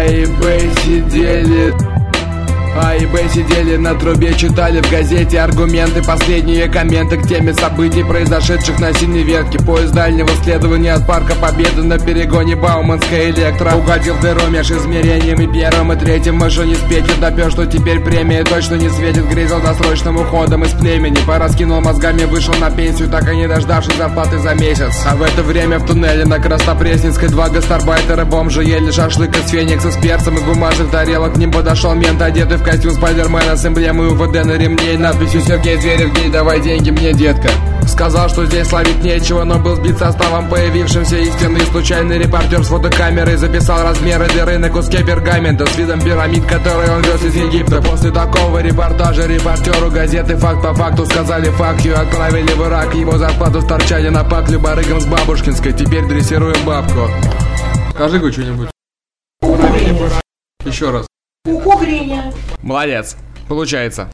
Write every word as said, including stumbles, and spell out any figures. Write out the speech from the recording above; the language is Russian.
и Б сидели А и Б сидели на трубе, читали в газете аргументы, последние комменты к теме событий, произошедших на синей ветке. Поезд дальнего следования от Парка Победы на перегоне Бауманская Электро угодил в дыру меж измерениями первым и третьим. Машинист Петя допер, что теперь премия точно не светит, грезил досрочным уходом из племени. Пораскинул мозгами, вышел на пенсию, так и не дождавшись зарплаты за месяц. А в это время в туннеле на Краснопресненской два гастарбайтера бомжа ели шашлык из феникса с перцем и бумажных тарелок. К ним подошел мент, одетый в костюм Спайдермена с эмблемой УВД на ремне и надписью «Сергей Зверев, гей, давай деньги мне, детка». Сказал, что здесь ловить нечего, но был сбит составом появившимся истинный случайный репортер с фотокамерой. Записал размеры дыры на куске пергамента с видом пирамид, которые он вез из Египта. После такого репортажа репортеру газеты «Факт по факту» сказали «фак ю», отправили в Ирак. Его зарплату сторчали на паклю барыгам с Бабушкинской. Теперь дрессируем бабку. Скажи-ка что-нибудь. Еще раз. Ухо грения. Молодец. Получается.